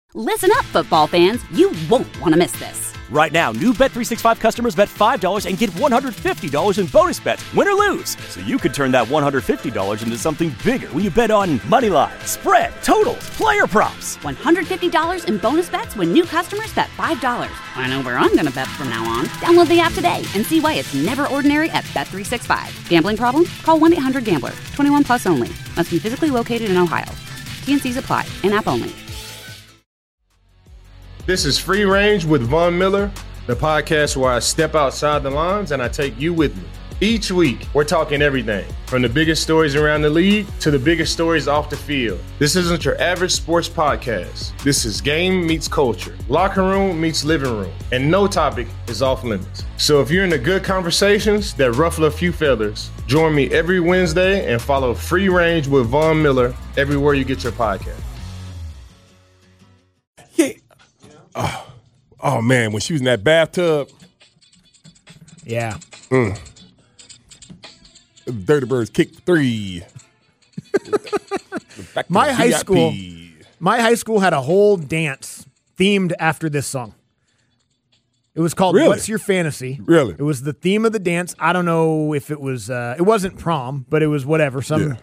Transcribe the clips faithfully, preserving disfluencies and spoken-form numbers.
Listen up, football fans. You won't want to miss this. Right now, new Bet three sixty-five customers bet five dollars and get one hundred fifty dollars in bonus bets, win or lose. So you could turn that one hundred fifty dollars into something bigger when you bet on money line, spread, totals, player props. one hundred fifty dollars in bonus bets when new customers bet five dollars. I know where I'm going to bet from now on. Download the app today and see why it's never ordinary at Bet three sixty-five. Gambling problem? Call one eight hundred gambler. twenty-one plus only. Must be physically located in Ohio. T N Cs apply. In-app only. This is Free Range with Von Miller, the podcast where I step outside the lines and I take you with me. Each week, we're talking everything from the biggest stories around the league to the biggest stories off the field. This isn't your average sports podcast. This is game meets culture, locker room meets living room, and no topic is off limits. So if you're into good conversations that ruffle a few feathers, join me every Wednesday and follow Free Range with Von Miller everywhere you get your podcast. Yeah. Oh, oh man, when she was in that bathtub. Yeah. Mm. Dirty Birds kick three. My high school, my high school had a whole dance themed after this song. It was called Really? "What's Your Fantasy?" Really? It was the theme of the dance. I don't know if it was. Uh, it wasn't prom, but it was whatever, some Yeah.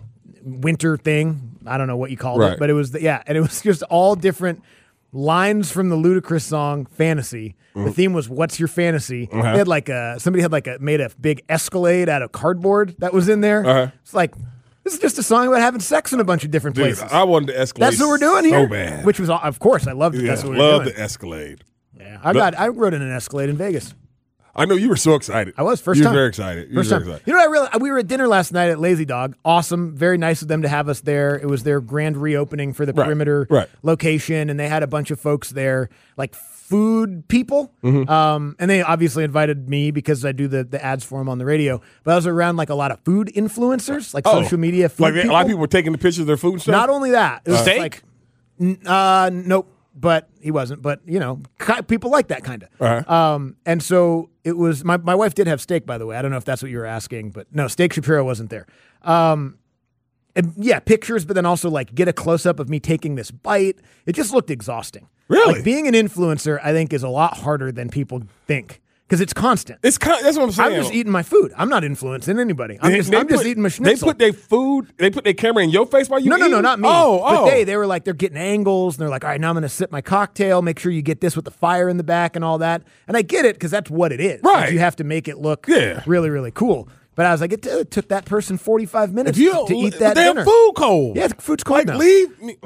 winter thing. I don't know what you called Right. it, but it was the, yeah, and it was just all different lines from the Ludacris song "Fantasy." The theme was "What's Your Fantasy?" Uh-huh. They had like a somebody had like a made a big Escalade out of cardboard that was in there. Uh-huh. It's like this is just a song about having sex in a bunch of different Dude, places. I wanted to escalate. That's what we're doing so here. bad. Which was, of course, I loved it. yeah, That's what we love were doing. the Escalade. Yeah, I got. I rode in an Escalade in Vegas. I know you were so excited. I was first you time. You were very excited. You First were time. very excited. You know, what I really. We were at dinner last night at Lazy Dog. Awesome, very nice of them to have us there. It was their grand reopening for the Right, perimeter right. location, and they had a bunch of folks there, like food people. Mm-hmm. Um, and they obviously invited me because I do the, the ads for them on the radio. But I was around like a lot of food influencers, like Oh, social media food like people. a lot of people were taking the pictures of their food and stuff. Not only that, it was Steak? like, n- uh, nope. But he wasn't. But you know, ki- people like that kind of. Uh-huh. Um, and so it was. My my wife did have steak, by the way. I don't know if that's what you were asking, but no, Steak Shapiro wasn't there. Um, and yeah, pictures, but then also like get a close up of me taking this bite. It just looked exhausting. Really? Like being an influencer, I think, is a lot harder than people think because it's constant. It's kind. That's what I'm saying. I'm just eating my food. I'm not influencing anybody. I'm They- just, they I'm just put- eating my They schnitzel. put their food. They put their camera in your face while you. No, no, no, eating? not me. Oh, but oh. they, they were like, they're getting angles, and they're like, all right, now I'm going to sip my cocktail. Make sure you get this with the fire in the back and all that. And I get it because that's what it is. Like, Right. you have to make it look Yeah. really, really cool. But I was like, it, t- it took that person forty-five minutes If you to eat the that damn dinner. food cold. Yeah, the food's cold Like now. leave me.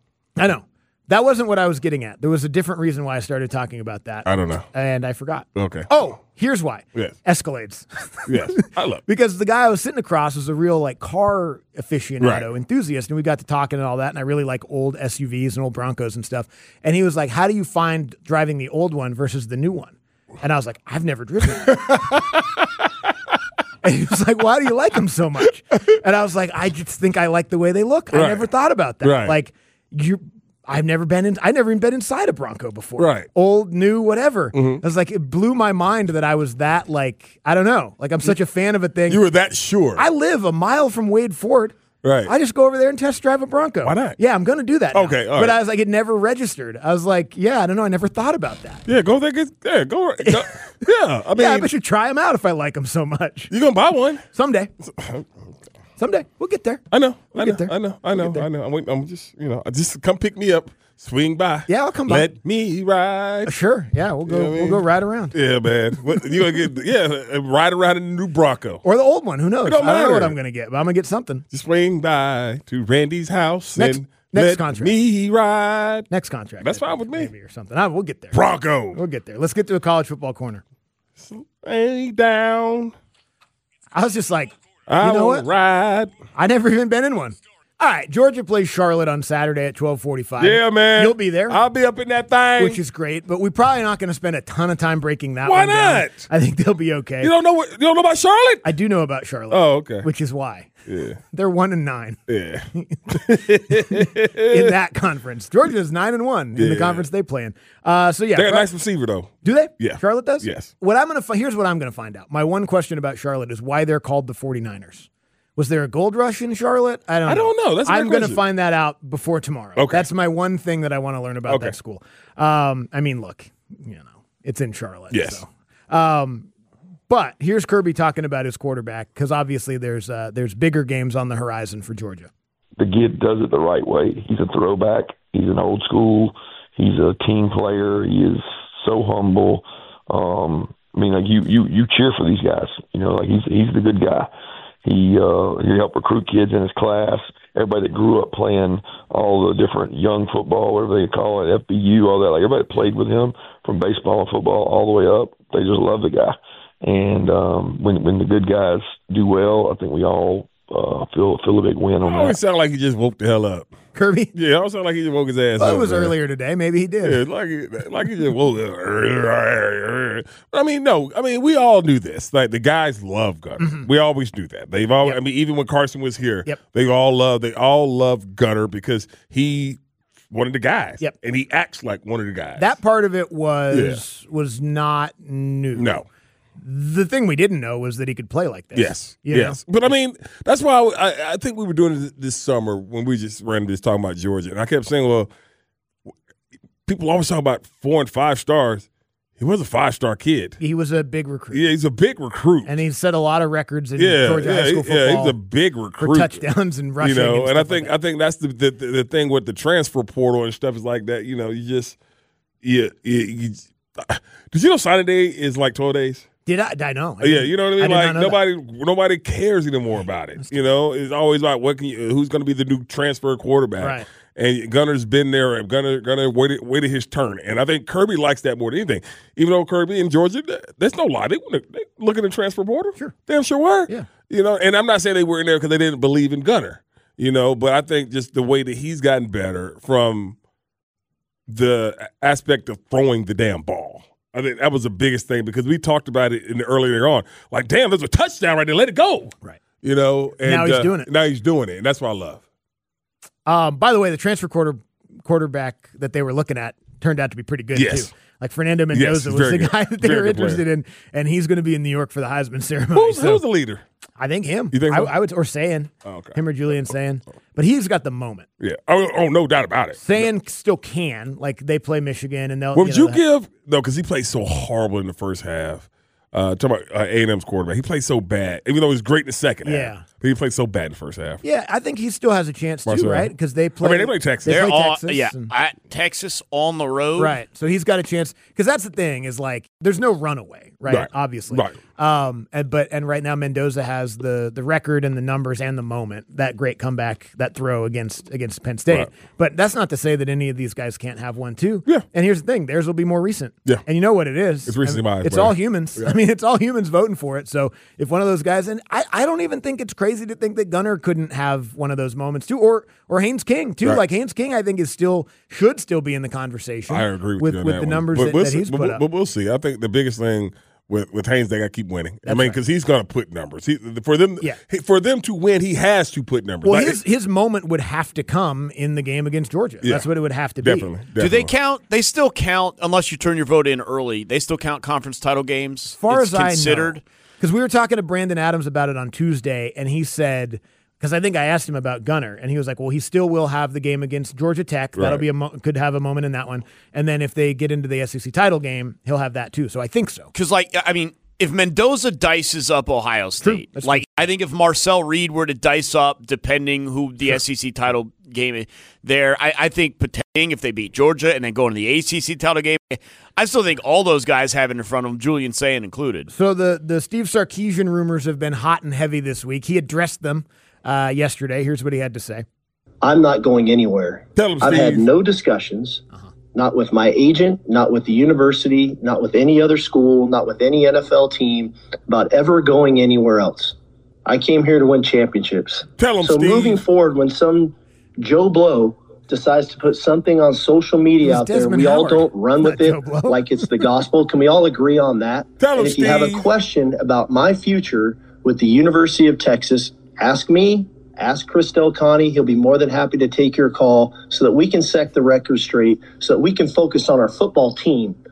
I know. That wasn't what I was getting at. There was a different reason why I started talking about that. I don't know. And I forgot. Okay. Oh, here's why. Yes. Escalades. Yes, I love. Because the guy I was sitting across was a real like car aficionado Right. enthusiast, and we got to talking and all that. And I really like old S U Vs and old Broncos and stuff. And he was like, "How do you find driving the old one versus the new one?" And I was like, "I've never driven it." And he was like, "Why do you like them so much?" And I was like, "I just think I like the way they look. I Right. never thought about that. Right. Like you." I've never been in. I never even been inside a Bronco before. Right. Old, new, whatever. Mm-hmm. I was like, it blew my mind that I was that like I don't know. Like I'm such a fan of a thing. You were that sure. I live a mile from Wade Ford. Right. I just go over there and test drive a Bronco. Why not? Yeah, I'm going to do that. now. Okay, all but right. I was like, it never registered. I was like, yeah, I don't know. I never thought about that. yeah, go there. Get, yeah, go. go yeah, I mean, Yeah, I should try them out if I like them so much. you gonna buy one? Someday. Someday. We'll get there. I know. We'll I get know. there. I know. I We'll know. get there. I know. I'm, waiting, I'm just, you know, just come pick me up, swing by. Yeah, I'll come by. Let me ride. Sure. Yeah, we'll go. You know what I We'll mean? go right around. Yeah, man. What, you gonna get? Yeah, ride around in the new Bronco. Or the old one. Who knows? It don't I don't know what matter. I'm going to get, but I'm going to get something. Just swing by to Randy's house Next- and next let contract. me ride. Next contract. That's I fine think, with me. Maybe or something. I, we'll get there. Bronco. We'll get there. Let's get to a college football corner. Lay down. I was just like, I you know wanna what? ride. I never even been in one. All right, Georgia plays Charlotte on Saturday at twelve forty-five. Yeah, man. You'll be there. I'll be up in that thing. Which is great, but we're probably not going to spend a ton of time breaking that Why one down. not? I think they'll be okay. you don't know what? You don't know about Charlotte? I do know about Charlotte. Oh, okay. Which is why. Yeah. They're one and nine Yeah. in that conference. Georgia's nine and one in the Yeah. conference they play in. Uh, so yeah, They got a Char- nice receiver though. do they? Yeah. Charlotte does? Yes. What I'm going to fi- here's what I'm going to find out. My one question about Charlotte is why they're called the 49ers. Was there a gold rush in Charlotte? I don't know. I don't know. That's a I'm going to question. find that out before tomorrow. Okay. That's my one thing that I want to learn about Okay. that school. Um, I mean, look, you know, it's in Charlotte. Yes. So. Um, but here's Kirby talking about his quarterback because obviously there's uh, there's bigger games on the horizon for Georgia. The kid does it the right way. He's a throwback. He's an old school. He's a team player. He is so humble. Um, I mean, like you, you, you cheer for these guys. You know, like he's he's the good guy. He uh, he helped recruit kids in his class. Everybody that grew up playing all the different young football, whatever they call it, F B U, all that. Like everybody that played with him from baseball and football all the way up. They just love the guy. And um, when when the good guys do well, I think we all uh, feel feel a big win on I always that. sound like he just woke the hell up. Kirby? Yeah, I always sound like he just woke his ass Well, up. it was man. earlier today. Maybe he did. Yeah, like he, like he just woke up. I mean, no, I mean we all knew this. Like the guys love Gunner. Mm-hmm. We always knew that. They've all. Yep. I mean, even when Carson was here, Yep. they all love. They all love Gunner because he one of the guys. Yep. And he acts like one of the guys. That part of it was was not new. no. The thing we didn't know was that he could play like this. Yes, You yes. know? But I mean, that's why I, I, I think we were doing it this summer when we just ran this talking about Georgia, and I kept saying, well, people always talk about four and five stars. He was a five star kid. He was a big recruit. Yeah, he's a big recruit. And he set a lot of records in yeah, Georgia yeah, high school yeah, football he's a big recruit for touchdowns and rushing. You know, and, and I stuff think like I think that's the, the the thing with the transfer portal and stuff is like that. You know, you just yeah. You, you, did you know signing day is like twelve days? Did I? I know. I Yeah, did- you know what I mean. did not Like know nobody, that. nobody cares anymore about it. You know, it's always about what can you, who's going to be the new transfer quarterback. Right. And Gunner's been there, and Gunner, Gunner waited, waited his turn. And I think Kirby likes that more than anything. Even though Kirby in Georgia, there's no lie. They want to look at the transfer portal. Sure. Damn sure were. Yeah. You know, and I'm not saying they were in there because they didn't believe in Gunner. You know, but I think just the way that he's gotten better from the aspect of throwing the damn ball. I think that was the biggest thing because we talked about it in the earlier on. Like, damn, there's a touchdown right there. Let it go. Right. You know, and Now he's uh, doing it. Now he's doing it, and that's what I love. Um, by the way, the transfer quarter quarterback that they were looking at turned out to be pretty good Yes. too. Like Fernando Mendoza Yes, was the very guy good. that they Very were good player. interested in, and he's going to be in New York for the Heisman ceremony. Who's, so who's the leader? I think him. You think so? I, I would, or Sayin. Oh, okay. Him or Julian Sayin. But he's got the moment. Yeah. Oh, oh, no doubt about it. Sayin still can. Like they play Michigan, and they'll. What would you, you know, give? No, because he played so horrible in the first half. Uh, talking about uh, A and M's quarterback, he played so bad, even though he was great in the second Yeah. half. But he played so bad in the first half. Yeah, I think he still has a chance too, Marcel. right? Because they play. I mean, they play Texas. They They're play all Texas yeah and- at Texas on the road. Right. So he's got a chance because that's the thing is like there's no runaway, right? Right. Obviously. Right. Um and but and right now Mendoza has the the record and the numbers and the moment, that great comeback, that throw against against Penn State. Right. But that's not to say that any of these guys can't have one too. Yeah. And here's the thing, theirs will be more recent. Yeah. And you know what it is? It's recency I mean, bias, It's brother. all humans. I mean, it's all humans voting for it. So if one of those guys and I, I don't even think it's crazy to think that Gunner couldn't have one of those moments too, or or Haynes King too. Right. Like Haynes King, I think is still should still be in the conversation. I agree with, with you on with that the one. numbers but that, we'll that see, he's but, put we'll- up. But we'll see. I think the biggest thing with, with Haynes, they got to keep winning. I That's mean, right. because he's going to put numbers. He, for them, Yeah. he- for them to win, he has to put numbers. Well, Like, his his moment would have to come in the game against Georgia. Yeah. That's what it would have to be. definitely, definitely. Do they count? They still count, unless you turn your vote in early. They still count conference title games. As far it's as considered. I know, because we were talking to Brandon Adams about it on Tuesday, and he said, because I think I asked him about Gunner, and he was like, "Well, he still will have the game against Georgia Tech. That'll Right. be a mo- could have a moment in that one, and then if they get into the S E C title game, he'll have that too. So I think so. Because, like, I mean, if Mendoza dices up Ohio State, That's like, I think if Marcel Reed were to dice up, depending who the S E C title game is there, I, I think potentially if they beat Georgia and then go into the A C C title game, I still think all those guys have it in front of them, Julian Sayin included. So the the Steve Sarkisian rumors have been hot and heavy this week. He addressed them uh, yesterday. Here's what he had to say. I'm not going anywhere. Tell him, I've had Steve. no discussions, not with my agent, not with the university, not with any other school, not with any N F L team, about ever going anywhere else. I came here to win championships. Tell him, so Steve. moving forward, when some Joe Blow decides to put something on social media Who's out there, Desmond we all Howard? don't run Not with it Joe Blow. like it's the gospel. Can we all agree on that? Tell him, and if you have a Steve. question about my future with the University of Texas, ask me. Ask Chris Del Conte. He'll be more than happy to take your call so that we can set the record straight, so that we can focus on our football team,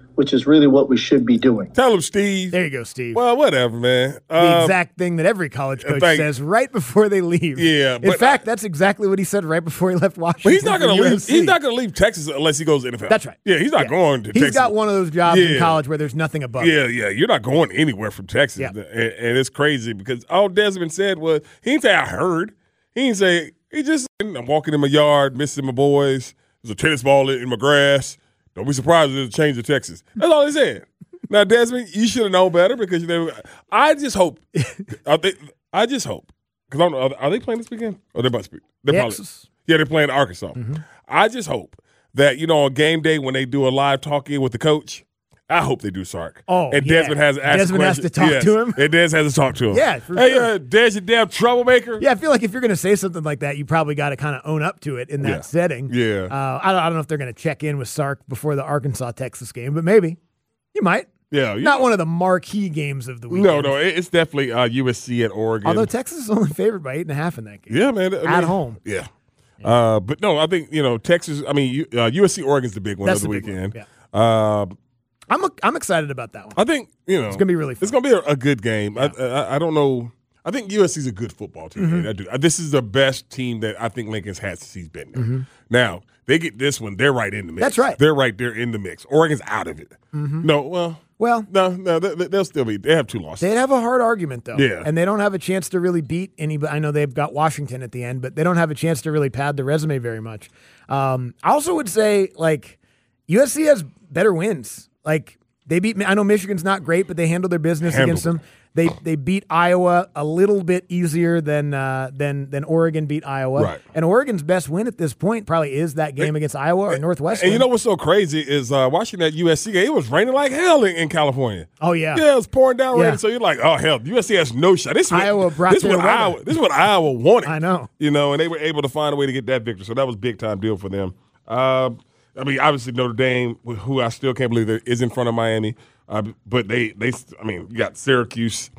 which is really what we should be doing. Tell him, Steve. There you go, Steve. Well, whatever, man. The Um, exact thing that every college coach thank- says right before they leave. Yeah, In but fact, that's exactly what he said right before he left Washington. But he's not going for to leave. U S C. He's not going to leave Texas unless he goes to the N F L. That's right. Yeah, he's not Yeah. going to He's Texas. got one of those jobs in Yeah. college where there's nothing above Yeah, it. yeah. You're not going anywhere from Texas. Yeah. And, and it's crazy because all Desmond said was, he didn't say, I heard. He didn't say, he just, I'm walking in my yard, missing my boys. There's a tennis ball in my grass. Don't be surprised if there's a change in Texas. That's all he said. Now, Desmond, you should have known better because you never, I just hope, I, think, I just hope, because I don't know, are, are they playing this weekend? Or they must be. They're probably, Texas. yeah, they're playing Arkansas. Mm-hmm. I just hope that, you know, on game day when they do a live talk-in with the coach, I hope they do Sark. Oh, and yeah. Desmond has to ask Desmond has questions. to talk Yes. to him? And Des has to talk to him. Yeah, for hey, sure. uh, Des, you damn troublemaker. Yeah, I feel like if you're going to say something like that, you probably got to kind of own up to it in that Yeah. setting. Yeah. Uh, I, don't, I don't know if they're going to check in with Sark before the Arkansas-Texas game, but maybe. You might. Yeah. you- Not one of the marquee games of the weekend. No, no, it- it's definitely uh, U S C at Oregon. Although Texas is only favored by eight and a half in that game. yeah, man. I At mean, home. Yeah. Uh, but no, I think, you know, Texas, I mean, U- uh, U S C Oregon's the big one That's of the, the big one, weekend. Uh, I'm a, I'm excited about that one. I think, you know. It's gonna be really fun. It's going to be a, a good game. I, I I don't know. I think U S C's a good football team. Mm-hmm. I do. This is the best team that I think Lincoln's had since he's been there. Mm-hmm. Now, they get this one, they're right in the mix. That's right. They're right there in the mix. Oregon's out of it. Mm-hmm. No, well, Well, no, no, they, they'll still be. They have two losses. they'd have a hard argument, though. Yeah. And they don't have a chance to really beat anybody. I know they've got Washington at the end, but they don't have a chance to really pad the resume very much. Um, I also would say, like, U S C has better wins. Like, they beat, I know Michigan's not great, but they handled their business Handled against them. They they beat Iowa a little bit easier than uh, than than Oregon beat Iowa. Right. And Oregon's best win at this point probably is that game against Iowa or Northwestern. And you know what's so crazy is uh, watching that U S C game, it was raining like hell in, in California. Oh, yeah. Yeah, it was pouring down Yeah. rain. So you're like, oh, hell, U S C has no shot. This is what, Iowa brought this is their what weather. Iowa, this is what Iowa wanted. I know. You know, and they were able to find a way to get that victory. So that was a big-time deal for them. Uh, I mean, obviously Notre Dame, who I still can't believe that is in front of Miami. Uh, but they, they, I mean, you got Syracuse.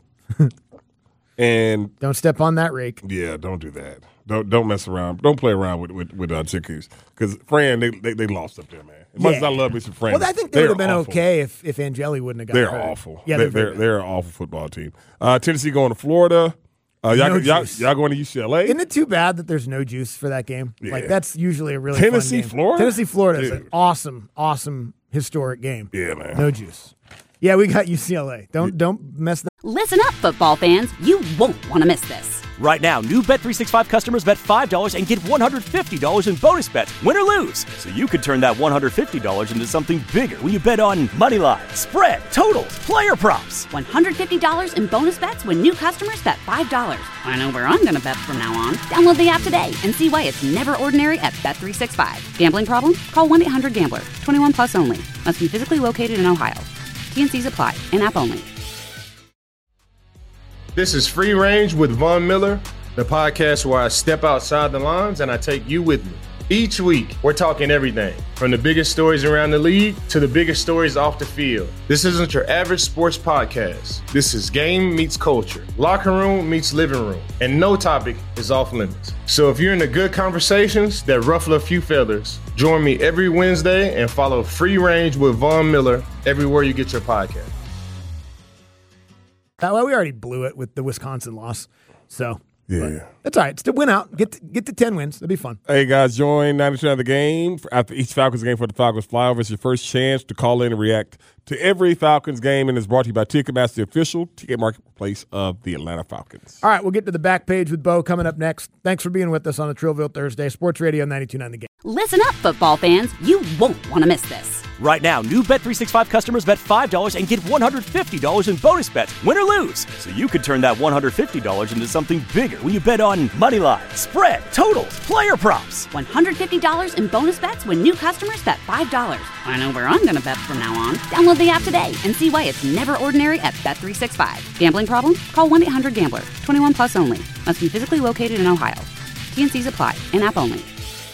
And Don't step on that rake. yeah, don't do that. Don't don't mess around. Don't play around with with, with uh, Syracuse because Fran they, they they lost up there, man. As much as I love me some Fran, Well, I think they would have been awful. okay if, if Angeli wouldn't have got They're hurt. awful. Yeah, they're they're, they're, they're an awful football team. Uh, Tennessee going to Florida. Uh, y'all, No y'all, juice. y'all going to U C L A? Isn't it too bad that there's no juice for that game? Yeah. Like, that's usually a really Tennessee, fun game. Florida? Tennessee, Florida is an Dude. awesome, awesome historic game. Yeah, man. No juice. Yeah, we got U C L A. Don't don't mess that. Listen up, football fans. You won't want to miss this. Right now, new Bet three sixty-five customers bet five dollars and get one hundred fifty dollars in bonus bets, win or lose. So you could turn that one hundred fifty dollars into something bigger when you bet on money line, spread, totals, player props. one hundred fifty dollars in bonus bets when new customers bet five dollars. I know where I'm going to bet from now on. Download the app today and see why it's never ordinary at Bet three sixty-five. Gambling problem? Call one eight hundred gambler. twenty-one plus only. Must be physically located in Ohio. T N Cs apply. In-app only. This is Free Range with Von Miller, the podcast where I step outside the lines and I take you with me. Each week, we're talking everything from the biggest stories around the league to the biggest stories off the field. This isn't your average sports podcast. This is game meets culture, locker room meets living room, and no topic is off limits. So if you're into good conversations that ruffle a few feathers, join me every Wednesday and follow Free Range with Von Miller everywhere you get your podcast. That way, we already blew it with the Wisconsin loss. So, Yeah. that's all right. Still win out. Get to, get to ten wins. That'd be fun. Hey, guys, join ninety-two of the game. After each Falcons game for the Falcons Flyover, it's your first chance to call in and react to every Falcons game, and it's brought to you by Ticketmaster, the official ticket marketplace of the Atlanta Falcons. All right, we'll get to the back page with Bo coming up next. Thanks for being with us on a Trillville Thursday. Sports Radio ninety-two point nine The Game. Listen up, football fans. You won't want to miss this. Right now, new Bet three sixty-five customers bet five dollars and get one hundred fifty dollars in bonus bets, win or lose. So you could turn that one hundred fifty dollars into something bigger when you bet on money line, spread, totals, player props. one hundred fifty dollars in bonus bets when new customers bet five dollars. I know where I'm going to bet from now on. Download the app today and see why it's never ordinary at Bet three sixty-five. Gambling problem? Call one eight hundred gambler. twenty-one plus only. Must be physically located in Ohio. T N Cs apply. In-app only.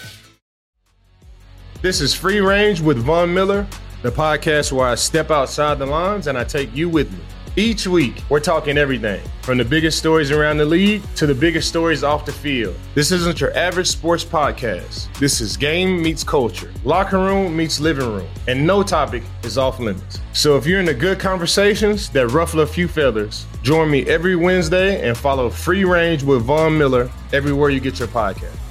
This is Free Range with Von Miller, the podcast where I step outside the lines and I take you with me. Each week, we're talking everything from the biggest stories around the league to the biggest stories off the field. This isn't your average sports podcast. This is game meets culture, locker room meets living room, and no topic is off limits. So if you're into good conversations that ruffle a few feathers, join me every Wednesday and follow Free Range with Von Miller everywhere you get your podcast.